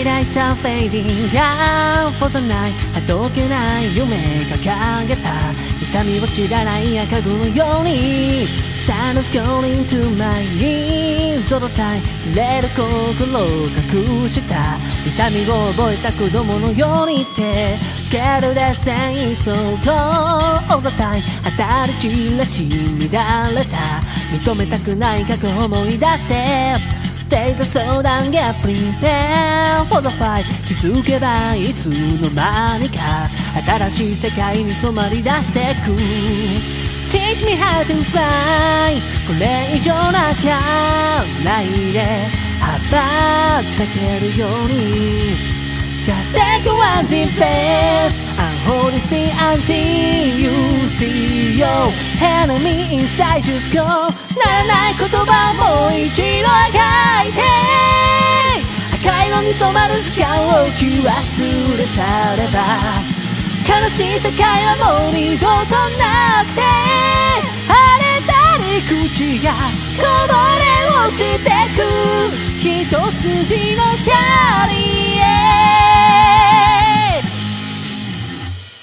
Lights are fading out for the night あどけない夢掲げた痛みを知らない赤子のように Sun is calling to my ears all the time 揺れる心を隠した痛みを覚えた子供のようにってスケールで戦争 All the time 当たり散らし乱れた認めたくない過去を思い出してTake the soul and get prepared for the fight 気づけばいつの間にか新しい世界に染まり出してく Teach me how to fly これ以上泣かないで羽ばたけるように Just take one deep breath and hold it in until you see your enemy inside your skull ならない言葉もう一度描いて赤色に染まる時間を気忘れ去れば悲しい世界はもう二度となくて荒れた陸地がこぼれ落ちてく一筋の